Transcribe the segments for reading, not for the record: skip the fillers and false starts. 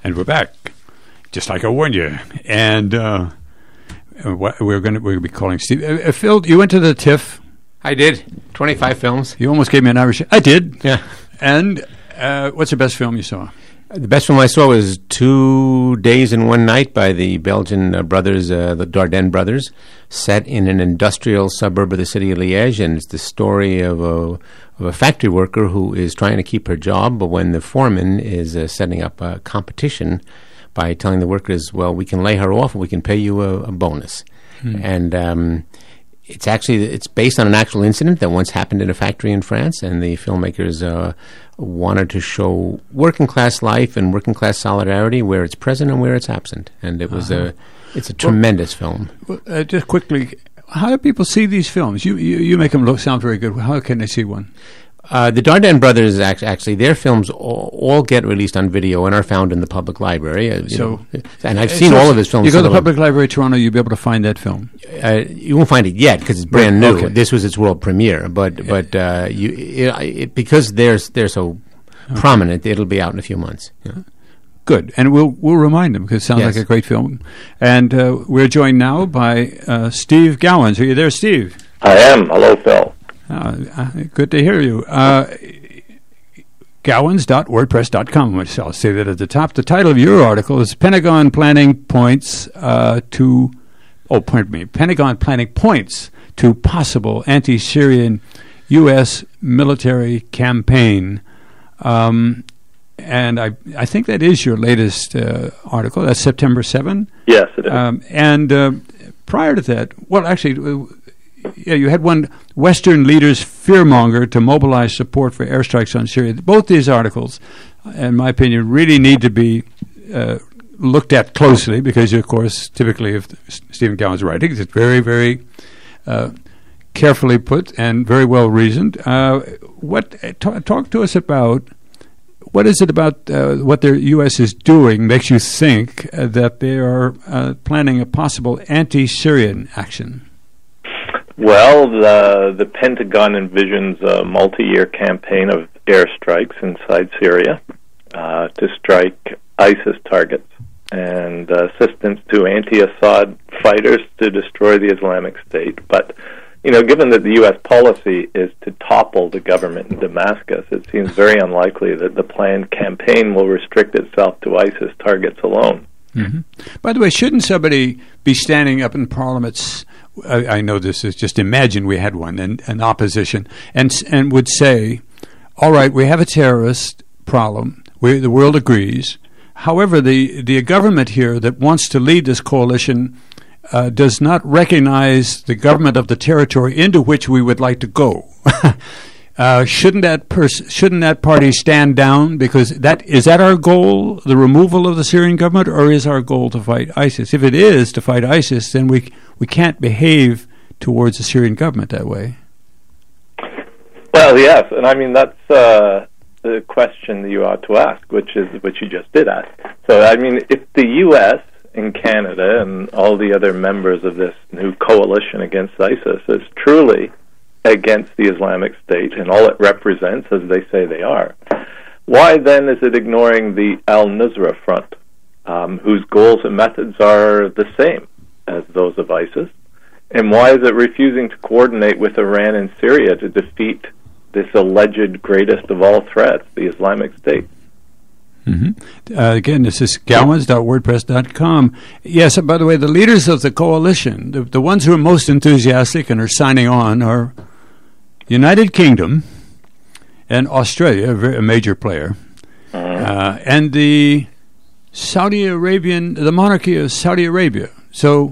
And we're back, just like I warned you. And we're going to be calling Steve. Phil, you went to the TIFF. I did. 25 films. You almost gave me an Irish. I did. Yeah. And what's the best film you saw? The best film I saw was 2 Days and One Night by the Belgian brothers, the Dardenne brothers, set in an industrial suburb of the city of Liège, and it's the story of a factory worker who is trying to keep her job, but when the foreman is setting up a competition by telling the workers, well, we can lay her off and we can pay you a bonus. And it's based on an actual incident that once happened in a factory in France, and the filmmakers wanted to show working class life and working class solidarity where it's present and where it's absent. And it was it's a tremendous film. Well, just quickly, how do people see these films? You make them sound very good. How can they see one? The Dardenne brothers, actually, their films all get released on video and are found in the public library. And I've seen all of his films. You go to the Public Library of Toronto, you'll be able to find that film. You won't find it yet because it's brand new. Okay. This was its world premiere, but because they're so prominent, it'll be out in a few months. Yeah. Good, and we'll remind them because it sounds like a great film. And we're joined now by Steve Gowans. Are you there, Steve? I am. Hello, Phil. Good to hear you. Gowans.wordpress.com, which I'll say that at the top. The title of your article is Pentagon Planning Points Pentagon Planning Points to Possible Anti-Syrian U.S. Military Campaign. And I think that is your latest article. That's September 7? Yes, it is. And prior to that, well, actually, you had one, Western leaders fearmonger to mobilize support for airstrikes on Syria. Both these articles, in my opinion, really need to be looked at closely because, of course, typically if Stephen Gowans' writings, it's very, very carefully put and very well reasoned. Talk to us about what is it about what the U.S. is doing makes you think that they are planning a possible anti-Syrian action? Well, the Pentagon envisions a multi-year campaign of airstrikes inside Syria to strike ISIS targets and assistance to anti-Assad fighters to destroy the Islamic State. But, given that the U.S. policy is to topple the government in Damascus, it seems very unlikely that the planned campaign will restrict itself to ISIS targets alone. Mm-hmm. By the way, shouldn't somebody be standing up in parliaments? I know this is just imagine we had one, an opposition, and would say, all right, we have a terrorist problem. The world agrees. However, the government here that wants to lead this coalition does not recognize the government of the territory into which we would like to go. Shouldn't that party stand down? Because is that our goal, the removal of the Syrian government, or is our goal to fight ISIS? If it is to fight ISIS, then we can't behave towards the Syrian government that way. Well, yes, and I mean that's the question that you ought to ask, which you just did ask. So, I mean, if the U.S. and Canada and all the other members of this new coalition against ISIS is truly against the Islamic State and all it represents, as they say they are, why then is it ignoring the al-Nusra Front, whose goals and methods are the same as those of ISIS? And why is it refusing to coordinate with Iran and Syria to defeat this alleged greatest of all threats, the Islamic State? Mm-hmm. Again, this is gowans.wordpress.com. Yes, by the way, the leaders of the coalition, the ones who are most enthusiastic and are signing on are United Kingdom and Australia, a major player, and the monarchy of Saudi Arabia. So,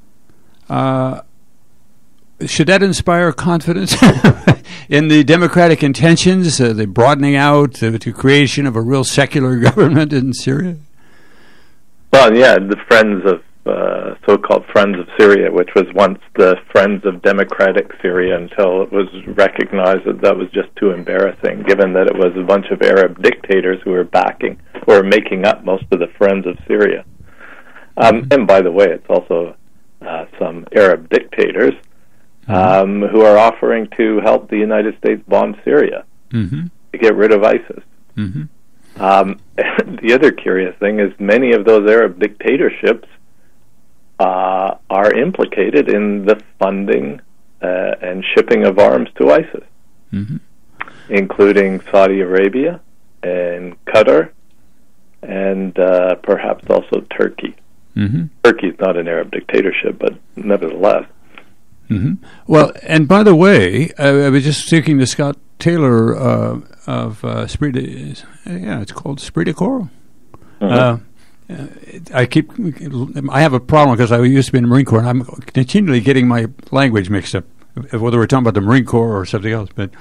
should that inspire confidence in the democratic intentions, the broadening out, the creation of a real secular government in Syria? Well, yeah, the so-called Friends of Syria, which was once the Friends of Democratic Syria until it was recognized that was just too embarrassing, given that it was a bunch of Arab dictators who were backing or making up most of the Friends of Syria. And by the way, it's also some Arab dictators who are offering to help the United States bomb Syria to get rid of ISIS. Mm-hmm. The other curious thing is many of those Arab dictatorships are implicated in the funding and shipping of arms to ISIS, including Saudi Arabia and Qatar and perhaps also Turkey. Turkey is not an Arab dictatorship, but nevertheless. Well, and by the way, I was just speaking to Scott Taylor of Esprit de, it's called Esprit de Corps. I have a problem because I used to be in the Marine Corps, and I'm continually getting my language mixed up, whether we're talking about the Marine Corps or something else. But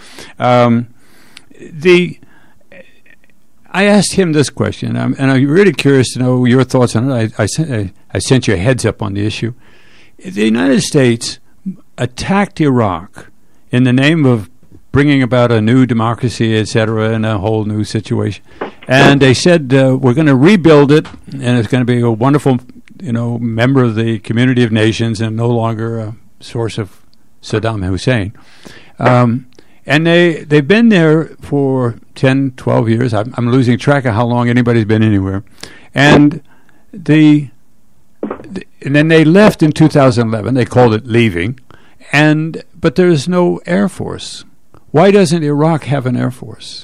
I asked him this question, and I'm really curious to know your thoughts on it. I sent you a heads up on the issue. The United States attacked Iraq in the name of bringing about a new democracy, etc., and a whole new situation. And they said, we're going to rebuild it, and it's going to be a wonderful, member of the community of nations and no longer a source of Saddam Hussein. And they've been there for 10, 12 years. I'm losing track of how long anybody's been anywhere. And then they left in 2011. They called it leaving. But there's no Air Force. Why doesn't Iraq have an Air Force?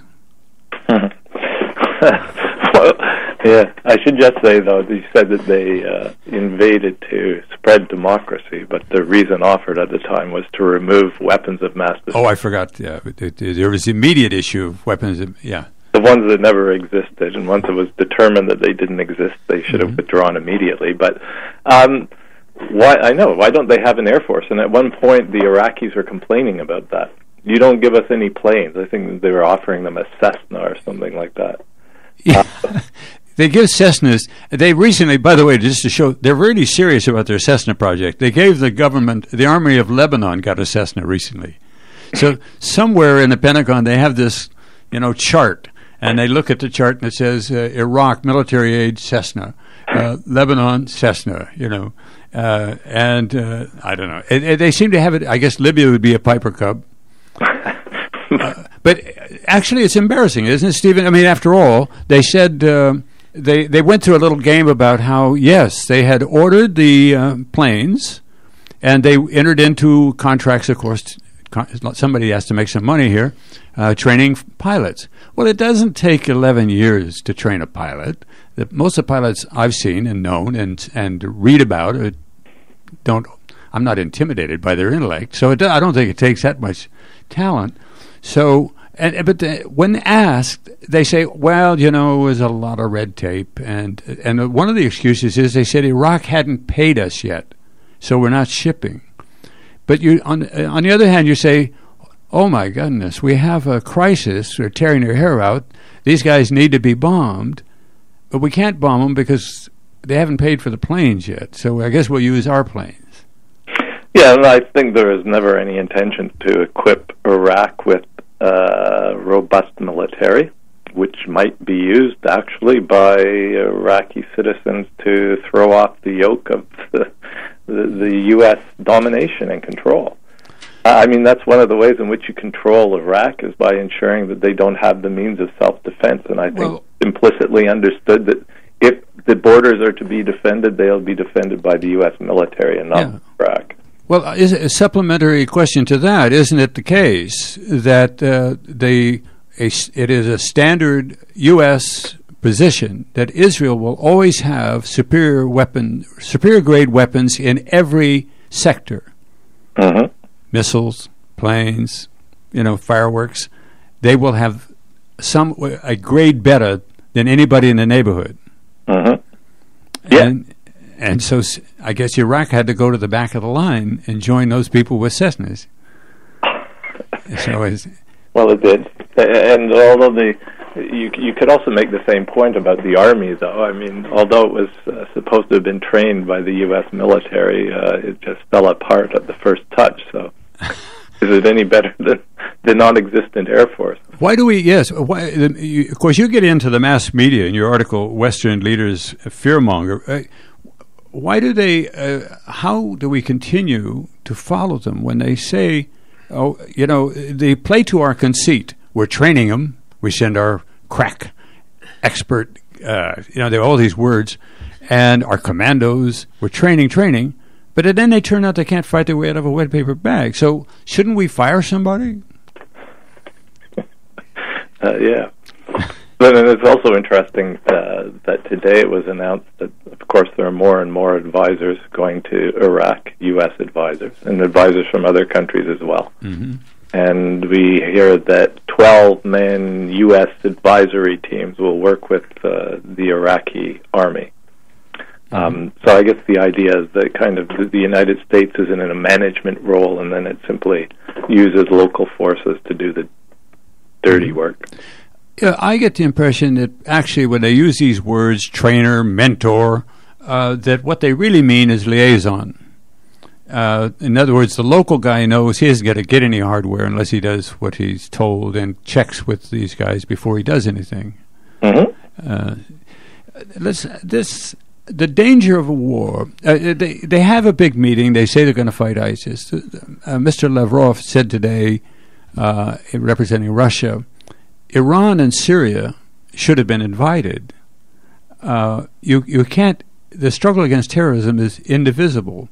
Yeah, I should just say, though, you said that they invaded to spread democracy, but the reason offered at the time was to remove weapons of mass destruction. Oh, I forgot. Yeah, there was the immediate issue of weapons. The ones that never existed, and once it was determined that they didn't exist, they should have withdrawn immediately. But why don't they have an Air Force? And at one point, the Iraqis were complaining about that. You don't give us any planes. I think they were offering them a Cessna or something like that. Yeah. They give Cessnas. They recently, by the way, just to show, they're really serious about their Cessna project. They gave the government, the Army of Lebanon got a Cessna recently. So somewhere in the Pentagon, they have this, chart, and they look at the chart and it says Iraq military aid Cessna, Lebanon Cessna, and I don't know. They seem to have it. I guess Libya would be a Piper Cub. But actually, it's embarrassing, isn't it, Stephen? I mean, after all, they said they went through a little game about how, yes, they had ordered the planes, and they entered into contracts, of course. Somebody has to make some money here, training pilots. Well, it doesn't take 11 years to train a pilot. Most of the pilots I've seen and known and read about I'm not intimidated by their intellect, so I don't think it takes that much talent. So, when asked, they say, well, it was a lot of red tape, and one of the excuses is they said Iraq hadn't paid us yet, so we're not shipping. But on the other hand, you say, oh my goodness, we have a crisis, they're tearing their hair out, these guys need to be bombed, but we can't bomb them because they haven't paid for the planes yet, so I guess we'll use our planes. Yeah, and I think there was never any intention to equip Iraq with robust military, which might be used actually by Iraqi citizens to throw off the yoke of the U.S. domination and control. I mean, that's one of the ways in which you control Iraq is by ensuring that they don't have the means of self-defense, and I think implicitly understood that if the borders are to be defended, they'll be defended by the U.S. military and not Iraq. Well, is a supplementary question to that, isn't it the case that it is a standard U.S. position that Israel will always have superior grade weapons in every sector? Mm-hmm. Missiles, planes, fireworks. They will have a grade better than anybody in the neighborhood. Mm-hmm. Yeah. And so I guess Iraq had to go to the back of the line and join those people with Cessnas. Well, it did. And although you could also make the same point about the Army, though. I mean, although it was supposed to have been trained by the U.S. military, it just fell apart at the first touch. So is it any better than the non-existent Air Force? Why do we, yes. Of course, you get into the mass media in your article, Western Leaders Fearmonger. Why do they, how do we continue to follow them when they say, they play to our conceit. We're training them. We send our crack expert, there are all these words, and our commandos were training, but then they turn out they can't fight their way out of a wet paper bag. So shouldn't we fire somebody? Yeah. But it's also interesting that today it was announced that, of course, there are more and more advisors going to Iraq, U.S. advisors, and advisors from other countries as well. Mm-hmm. And we hear that 12-man U.S. advisory teams will work with the Iraqi army. So I guess the idea is that kind of the United States is in a management role, and then it simply uses local forces to do the dirty work. Yeah, I get the impression that actually when they use these words, trainer, mentor, that what they really mean is liaison. In other words, the local guy knows he isn't going to get any hardware unless he does what he's told and checks with these guys before he does anything. Mm-hmm. The danger of a war. They have a big meeting. They say they're going to fight ISIS. Mr. Lavrov said today, representing Russia, Iran and Syria should have been invited. You can't. The struggle against terrorism is indivisible.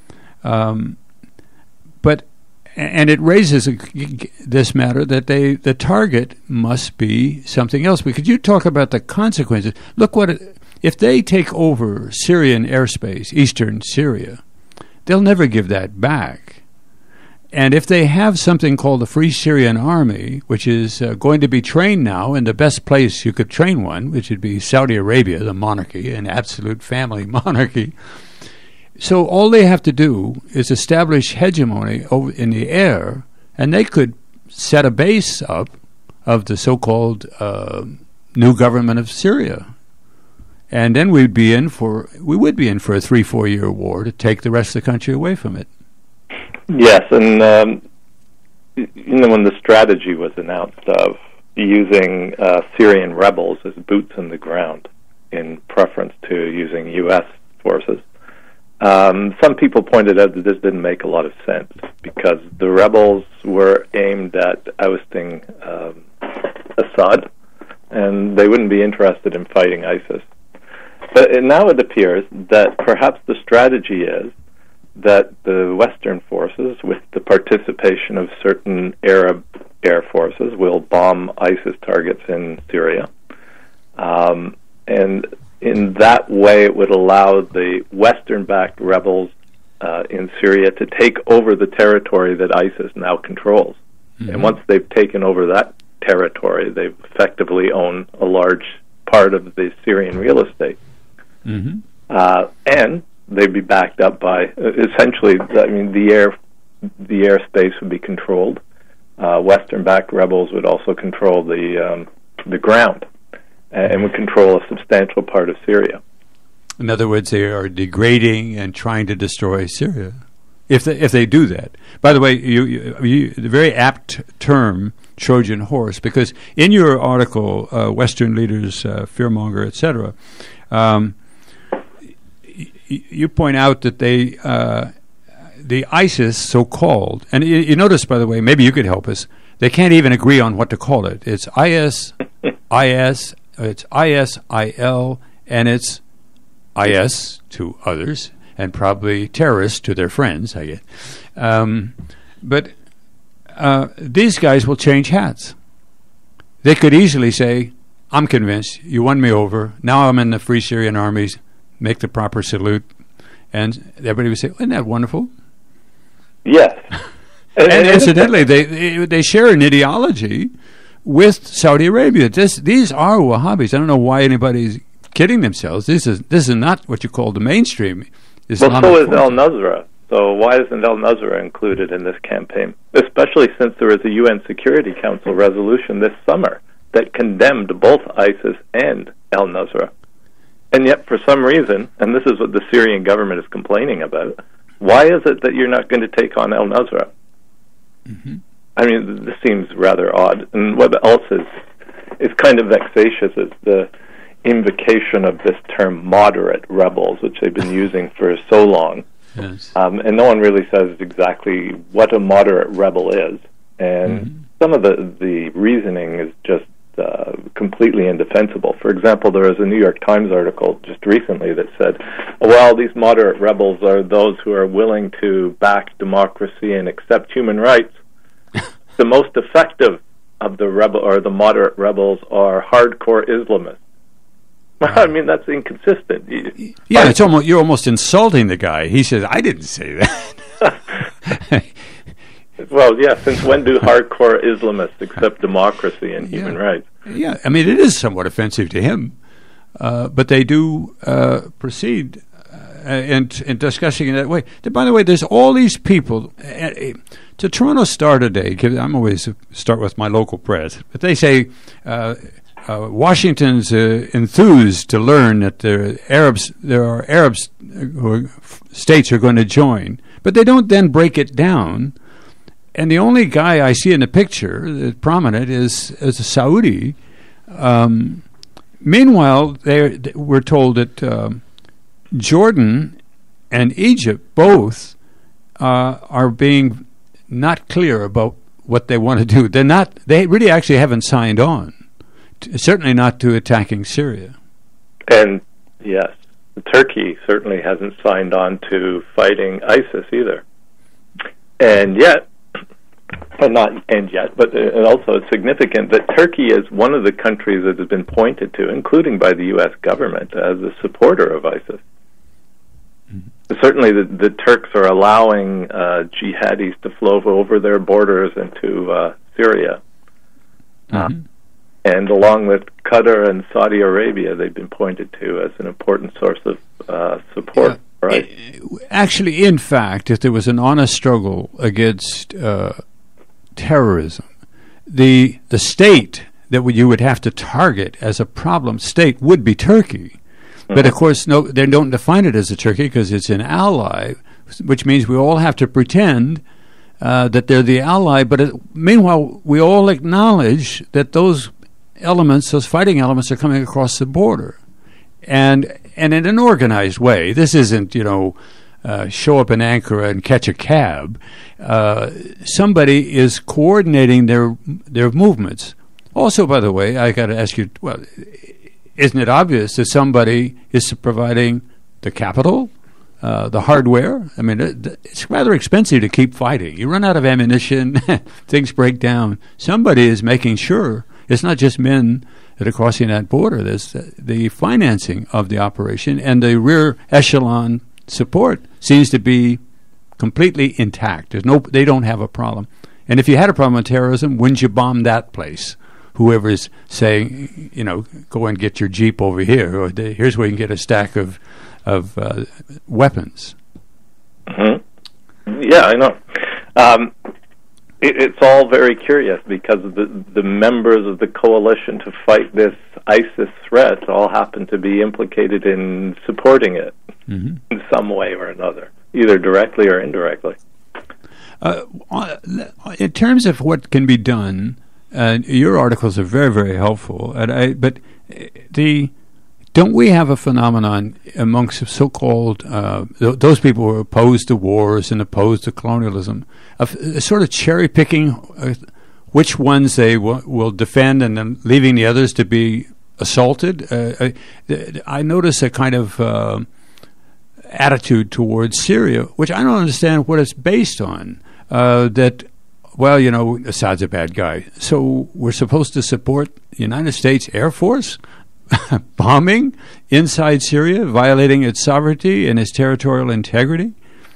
But it raises this matter that the target must be something else. Because you talk about the consequences. Look if they take over Syrian airspace, eastern Syria, they'll never give that back. And if they have something called the Free Syrian Army, which is going to be trained now in the best place you could train one, which would be Saudi Arabia, the monarchy, an absolute family monarchy. So all they have to do is establish hegemony over in the air, and they could set a base up of the so-called new government of Syria. And then we would be in for a 3-4 year war to take the rest of the country away from it. Yes, and when the strategy was announced of using Syrian rebels as boots on the ground in preference to using U.S. forces, some people pointed out that this didn't make a lot of sense because the rebels were aimed at ousting Assad, and they wouldn't be interested in fighting ISIS. But now it appears that perhaps the strategy is that the Western forces, with the participation of certain Arab air forces, will bomb ISIS targets in Syria. And in that way, it would allow the Western-backed rebels in Syria to take over the territory that ISIS now controls. Mm-hmm. And once they've taken over that territory, they effectively own a large part of the Syrian real estate. Mm-hmm. And they'd be backed up by essentially. I mean, the airspace would be controlled. Western-backed rebels would also control the ground and would control a substantial part of Syria. In other words, they are degrading and trying to destroy Syria. If they do that. By the way, you the very apt term Trojan horse, because in your article, Western leaders, fearmonger, etc., you point out that the ISIS, so-called, and you notice, by the way, maybe you could help us, they can't even agree on what to call it. It's IS, it's ISIL, and it's IS to others, and probably terrorists to their friends, I get. But these guys will change hats. They could easily say, I'm convinced, you won me over, now I'm in the Free Syrian Armies, make the proper salute, and everybody would say, isn't that wonderful? Yes. And incidentally, they share an ideology with Saudi Arabia. These are Wahhabis. I don't know why anybody's kidding themselves. This is not what you call the mainstream Islamic so is al-Nusra. So why isn't al-Nusra included in this campaign? Especially since there was a UN Security Council resolution this summer that condemned both ISIS and al-Nusra. And yet, for some reason, and this is what the Syrian government is complaining about, why is it that you're not going to take on al-Nusra? Mm-hmm. I mean, this seems rather odd. And what else is kind of vexatious is the invocation of this term moderate rebels, which they've been using for so long. Yes. And no one really says exactly what a moderate rebel is. And some of the reasoning is just completely indefensible. For example, there was a New York Times article just recently that said, well, these moderate rebels are those who are willing to back democracy and accept human rights. The most effective of the moderate rebels are hardcore Islamists. I mean, that's inconsistent. It's almost, you're almost insulting the guy. He says, I didn't say that. Well, yeah, since when do hardcore Islamists accept democracy and human rights? Yeah, I mean, it is somewhat offensive to him, but they do proceed in discussing it that way. By the way, there's all these people. To Toronto Star today, I'm always start with my local press, but they say Washington's enthused to learn that there are Arabs states are going to join, but they don't then break it down. And the only guy I see in the picture that's prominent is a Saudi. Meanwhile, we're told that Jordan and Egypt both are being not clear about what they want to do. They really actually haven't signed on. Certainly not to attacking Syria. And yes, Turkey certainly hasn't signed on to fighting ISIS either. And yet, but also it's significant that Turkey is one of the countries that has been pointed to, including by the U.S. government, as a supporter of ISIS. Mm-hmm. Certainly the Turks are allowing jihadis to flow over their borders into Syria. Mm-hmm. And along with Qatar and Saudi Arabia, they've been pointed to as an important source of support. Yeah. Right? Actually, in fact, if there was an honest struggle against terrorism, the state that you would have to target as a problem state would be Turkey. Mm-hmm. But, of course, no, they don't define it as a Turkey because it's an ally, which means we all have to pretend that they're the ally. But meanwhile, we all acknowledge that those fighting elements are coming across the border. And in an organized way. This isn't, show up in Ankara and catch a cab. Somebody is coordinating their movements. Also, by the way, I got to ask you, well, isn't it obvious that somebody is providing the capital, the hardware? I mean, it's rather expensive to keep fighting. You run out of ammunition, things break down. Somebody is making sure it's not just men that are crossing that border. There's the financing of the operation, and the rear echelon support seems to be completely intact. They don't have a problem. And if you had a problem with terrorism, wouldn't you bomb that place? Whoever is saying, go and get your Jeep over here, or here's where you can get a stack of weapons. Mm-hmm. Yeah, I know. It's all very curious because the members of the coalition to fight this ISIS threat all happen to be implicated in supporting it in some way or another, either directly or indirectly. In terms of what can be done, your articles are very, very helpful. Don't we have a phenomenon amongst so-called those people who are opposed to wars and opposed to colonialism, of sort of cherry-picking which ones they will defend and then leaving the others to be assaulted? I notice a kind of attitude towards Syria, which I don't understand what it's based on, Assad's a bad guy, so we're supposed to support the United States Air Force bombing inside Syria, violating its sovereignty and its territorial integrity.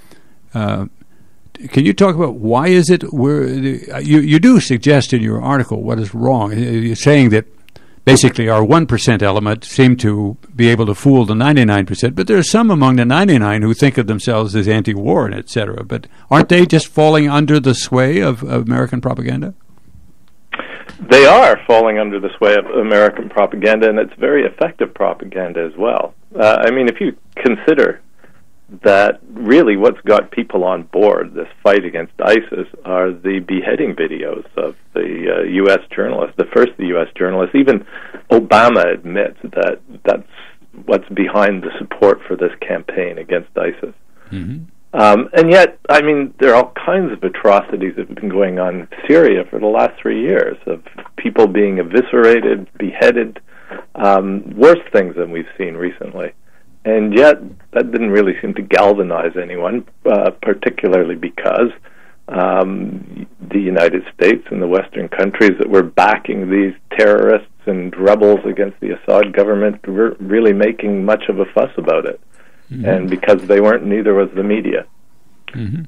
Can you talk about why is it you do suggest in your article what is wrong? You're saying that basically our 1% element seem to be able to fool the 99%, but there are some among the 99 who think of themselves as anti-war and et cetera. But aren't they just falling under the sway of American propaganda? They are falling under the sway of American propaganda, and it's very effective propaganda as well. If you consider that really what's got people on board this fight against ISIS are the beheading videos of the U.S. journalists, the first U.S. journalists. Even Obama admits that that's what's behind the support for this campaign against ISIS. Mm-hmm. And yet, I mean, there are all kinds of atrocities that have been going on in Syria for the last 3 years, of people being eviscerated, beheaded, worse things than we've seen recently. And yet, that didn't really seem to galvanize anyone, particularly because the United States and the Western countries that were backing these terrorists and rebels against the Assad government were really making much of a fuss about it. Mm-hmm. And because they weren't, neither was the media. Mm-hmm.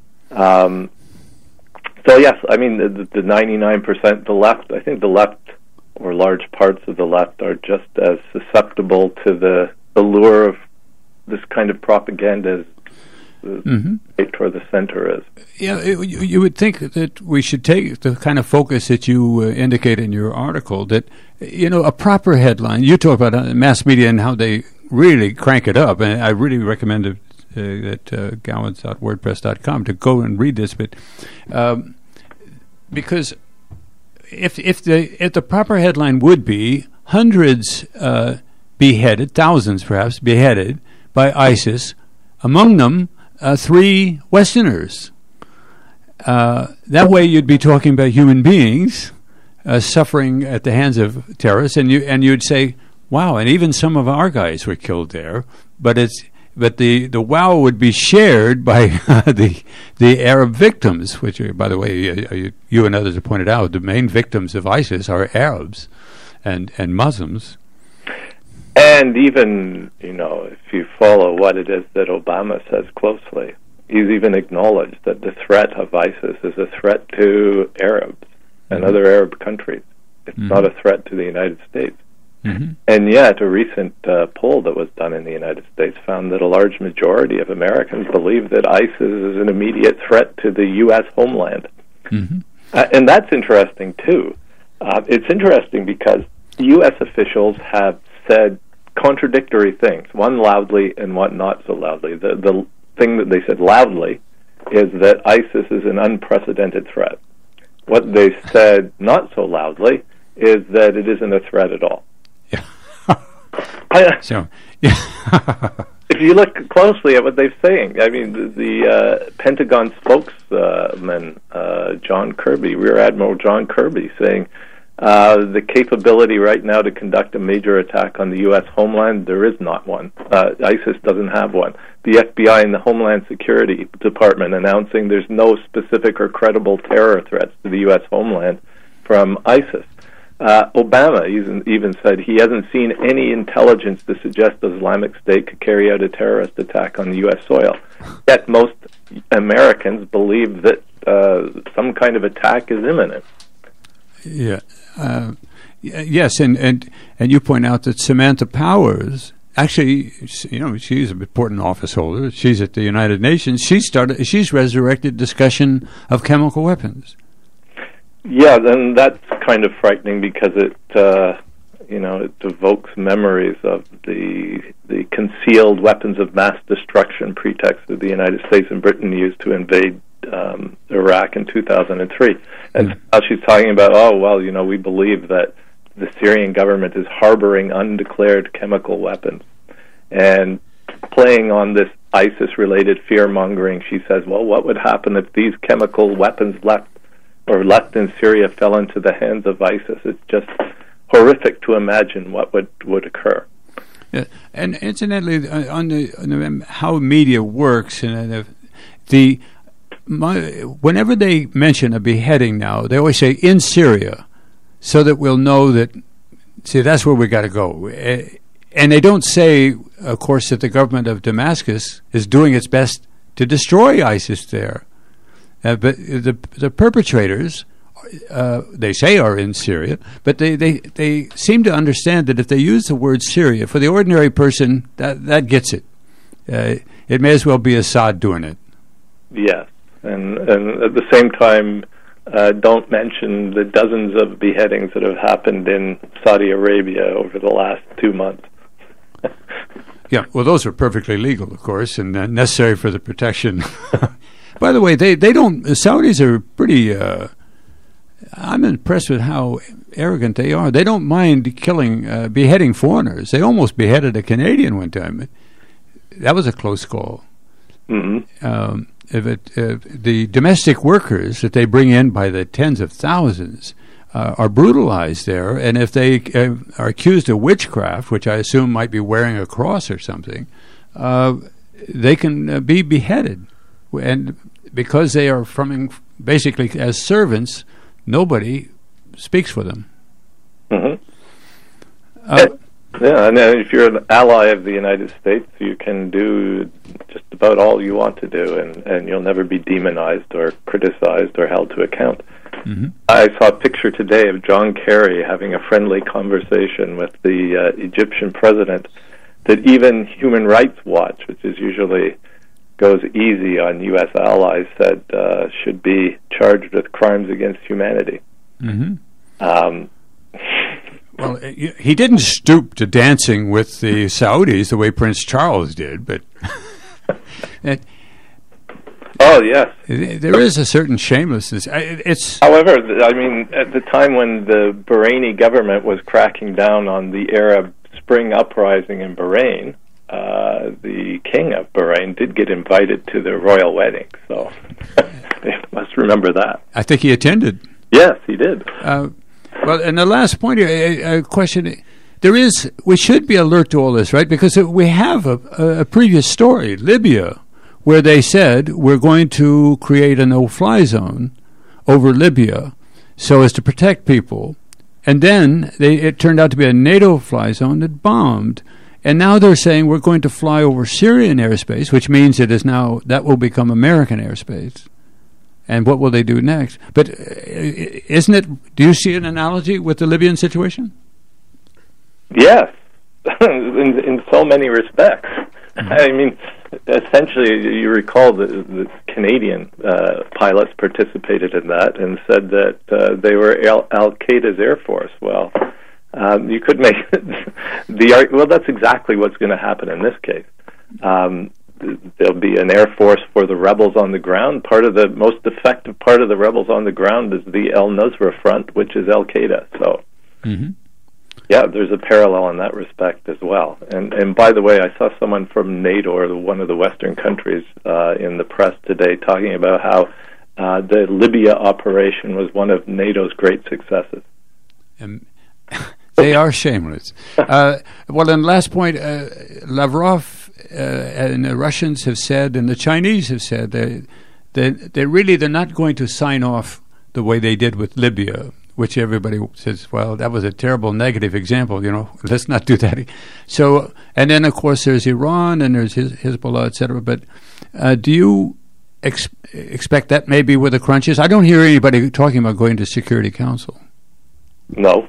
So yes, I mean, the 99%, the left, I think the left, or large parts of the left, are just as susceptible to the allure of this kind of propaganda as the right or the center is. Yeah, you would think that we should take the kind of focus that you indicate in your article, that, a proper headline. You talk about mass media and how they really crank it up, and I really recommend it at gowans.wordpress.com to go and read this. But because if the proper headline would be hundreds beheaded, thousands perhaps beheaded by ISIS, among them 3 Westerners. That way, you'd be talking about human beings suffering at the hands of terrorists, and you'd say, "Wow!" And even some of our guys were killed there. But the wow would be shared by the Arab victims, which, by the way, you and others have pointed out, the main victims of ISIS are Arabs and Muslims. And even, if you follow what it is that Obama says closely, he's even acknowledged that the threat of ISIS is a threat to Arabs and other Arab countries. It's not a threat to the United States. Mm-hmm. And yet, a recent poll that was done in the United States found that a large majority of Americans believe that ISIS is an immediate threat to the U.S. homeland. Mm-hmm. And that's interesting, too. It's interesting because U.S. officials have said contradictory things, one loudly and one not so loudly. The thing that they said loudly is that ISIS is an unprecedented threat. What they said not so loudly is that it isn't a threat at all. Yeah. If you look closely at what they're saying, I mean, the Pentagon spokesman, John Kirby, Rear Admiral John Kirby, saying the capability right now to conduct a major attack on the U.S. homeland, there is not one. ISIS doesn't have one. The FBI and the Homeland Security Department announcing there's no specific or credible terror threats to the U.S. homeland from ISIS. Obama even said he hasn't seen any intelligence to suggest the Islamic State could carry out a terrorist attack on the U.S. soil. Yet most Americans believe that some kind of attack is imminent. Yeah. Yes, and you point out that Samantha Powers, actually, she's an important office holder. She's at the United Nations. She's resurrected discussion of chemical weapons. Yeah, and that's kind of frightening because it evokes memories of the concealed weapons of mass destruction pretext that the United States and Britain used to invade Iraq in 2003. And now she's talking about, we believe that the Syrian government is harboring undeclared chemical weapons. And playing on this ISIS-related fear-mongering, she says, well, what would happen if these chemical weapons left in Syria fell into the hands of ISIS? It's just horrific to imagine what would occur. Yeah. And incidentally, on how media works, and whenever they mention a beheading now, they always say in Syria, so that we'll know that, that's where we got to go. And they don't say, of course, that the government of Damascus is doing its best to destroy ISIS there. But the perpetrators, they say, are in Syria, but they seem to understand that if they use the word Syria, for the ordinary person, that gets it. It may as well be Assad doing it. Yes, and at the same time, don't mention the dozens of beheadings that have happened in Saudi Arabia over the last 2 months. Yeah, well, those are perfectly legal, of course, and necessary for the protection. By the way, the Saudis are pretty, I'm impressed with how arrogant they are. They don't mind beheading foreigners. They almost beheaded a Canadian one time. That was a close call. Mm-hmm. the domestic workers that they bring in by the tens of thousands are brutalized there, and if they are accused of witchcraft, which I assume might be wearing a cross or something, they can be beheaded. And because they are basically as servants, nobody speaks for them. Mm-hmm. Yeah, and if you're an ally of the United States, you can do just about all you want to do, and you'll never be demonized or criticized or held to account. Mm-hmm. I saw a picture today of John Kerry having a friendly conversation with the Egyptian president that even Human Rights Watch, which is usually goes easy on U.S. allies, said should be charged with crimes against humanity. Mm-hmm. Well, he didn't stoop to dancing with the Saudis the way Prince Charles did, but oh yes, there is a certain shamelessness. However, I mean, at the time when the Bahraini government was cracking down on the Arab Spring uprising in Bahrain, the king of Bahrain did get invited to the royal wedding, so you must remember that. I think he attended. Yes, he did. Well, and the last point here, a question, we should be alert to all this, right? Because we have a previous story, Libya, where they said we're going to create a no-fly zone over Libya so as to protect people. And then it turned out to be a NATO fly zone that bombed. And now they're saying we're going to fly over Syrian airspace, which means that will become American airspace. And what will they do next? But do you see an analogy with the Libyan situation? Yes, in so many respects. Mm-hmm. I mean, essentially, you recall the Canadian pilots participated in that and said that they were Al-Qaeda's Air Force. Well, you could make well, that's exactly what's going to happen in this case. There'll be an air force for the rebels on the ground. Part of the most effective part of the rebels on the ground is the Al-Nusra Front, which is Al-Qaeda. So, yeah, there's a parallel in that respect as well. And by the way, I saw someone from NATO, or one of the Western countries, in the press today talking about how the Libya operation was one of NATO's great successes. They are shameless. Well, and last point, Lavrov and the Russians have said, and the Chinese have said, they're not going to sign off the way they did with Libya, which everybody says, well, that was a terrible negative example, let's not do that. So, and then, of course, there's Iran and there's Hezbollah, et cetera. But do you expect that maybe where the crunch is? I don't hear anybody talking about going to Security Council. No.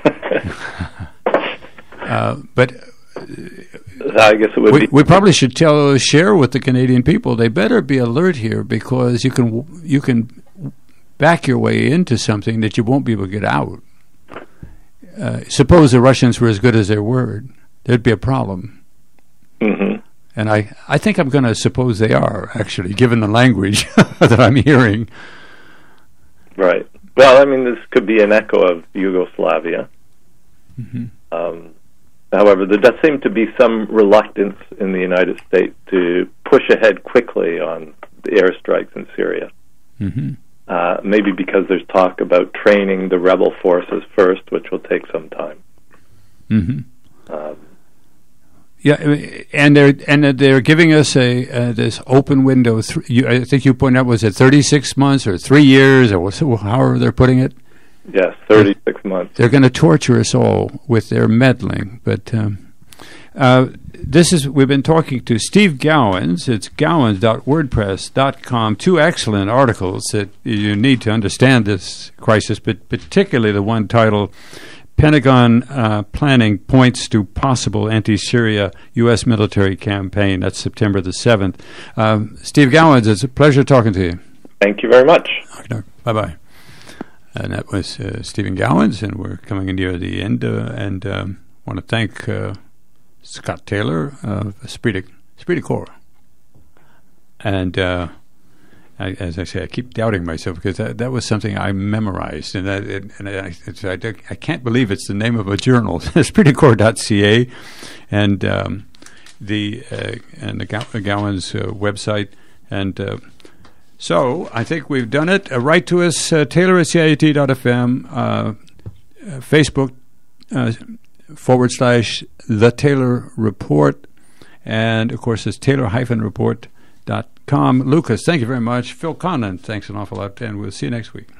But I guess it would we probably should share with the Canadian people. They better be alert here, because you can back your way into something that you won't be able to get out. Suppose the Russians were as good as their word, there'd be a problem. Mm-hmm. And I think I'm going to suppose they are, actually, given the language that I'm hearing. Right. Well, I mean, this could be an echo of Yugoslavia. Mm-hmm. However, there does seem to be some reluctance in the United States to push ahead quickly on the airstrikes in Syria. Mm-hmm. Maybe because there's talk about training the rebel forces first, which will take some time. Mm-hmm. Yeah, and they're giving us this open window. I think you pointed out, was it 36 months or 3 years, or however they're putting it? Yes, 36 months. They're going to torture us all with their meddling. But we've been talking to Steve Gowans. It's gowans.wordpress.com. 2 excellent articles that you need to understand this crisis, but particularly the one titled Pentagon Planning Points to Possible Anti-Syria U.S. Military Campaign. That's September the 7th. Steve Gowans, it's a pleasure talking to you. Thank you very much. Okay, bye-bye. And that was Stephen Gowans, and we're coming near the end, and want to thank Scott Taylor of Esprit de Corps. And as I say, I keep doubting myself, because that was something I memorized, and I can't believe it's the name of a journal, espritdecorps.ca, and the Gowans website And so I think we've done it. Write to us, Taylor@CIUT.fm, Facebook /The Taylor Report, and of course it's Taylor-report.com. Lucas, thank you very much. Phil Conlon, thanks an awful lot, and we'll see you next week.